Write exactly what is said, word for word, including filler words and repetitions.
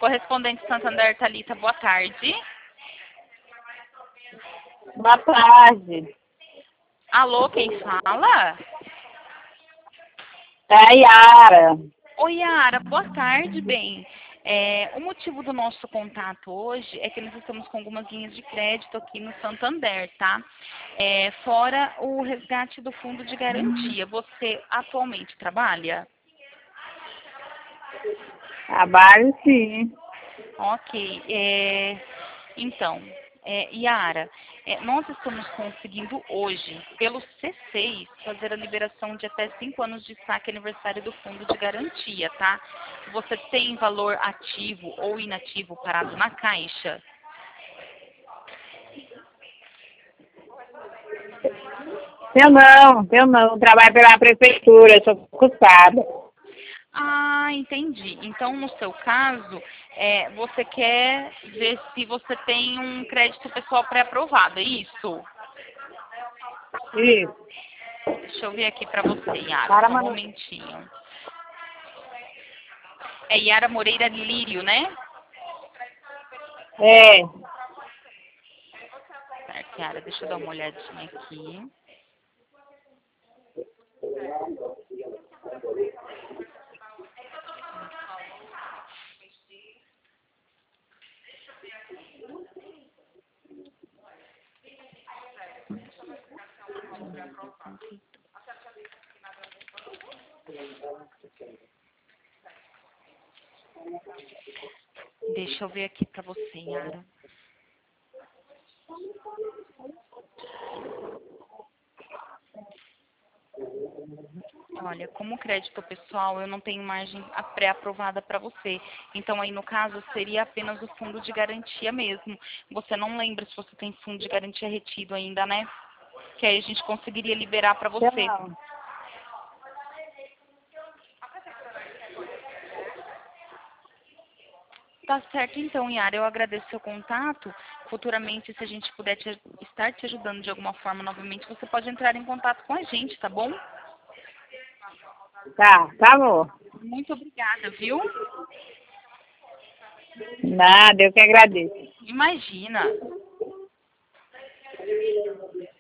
Correspondente Santander, Thalita, boa tarde. Boa tarde. Alô, quem fala? É a Yara. Oi, Yara, boa tarde, bem. É, o motivo do nosso contato hoje é que nós estamos com algumas linhas de crédito aqui no Santander, tá? É, fora o resgate do fundo de garantia. Você atualmente trabalha? Trabalho sim. Ok. É, então, é, Yara, é, nós estamos conseguindo hoje, pelo C seis, fazer a liberação de até cinco anos de saque aniversário do fundo de garantia, tá? Você tem valor ativo ou inativo parado na caixa? Eu não, eu não. Trabalho pela prefeitura, sou concursada. Ah, entendi. Então, no seu caso, é, você quer ver se você tem um crédito pessoal pré-aprovado, é isso? Isso. Deixa eu ver aqui para você, Yara, Para, só um mano. momentinho. É Yara Moreira Lírio, né? É. Certo, Yara, deixa eu dar uma olhadinha aqui. Deixa eu ver aqui para você, Yara. Olha, como crédito pessoal, eu não tenho margem a- pré-aprovada para você. Então, aí, no caso, seria apenas o fundo de garantia mesmo. Você não lembra se você tem fundo de garantia retido ainda, né? Que aí a gente conseguiria liberar para Eu você. não. Tá certo, então, Yara. Eu agradeço seu contato. Futuramente, se a gente puder te- estar te ajudando de alguma forma novamente, você pode entrar em contato com a gente, tá bom? Tá, tá bom. Muito obrigada, viu? Nada, eu que agradeço. Imagina.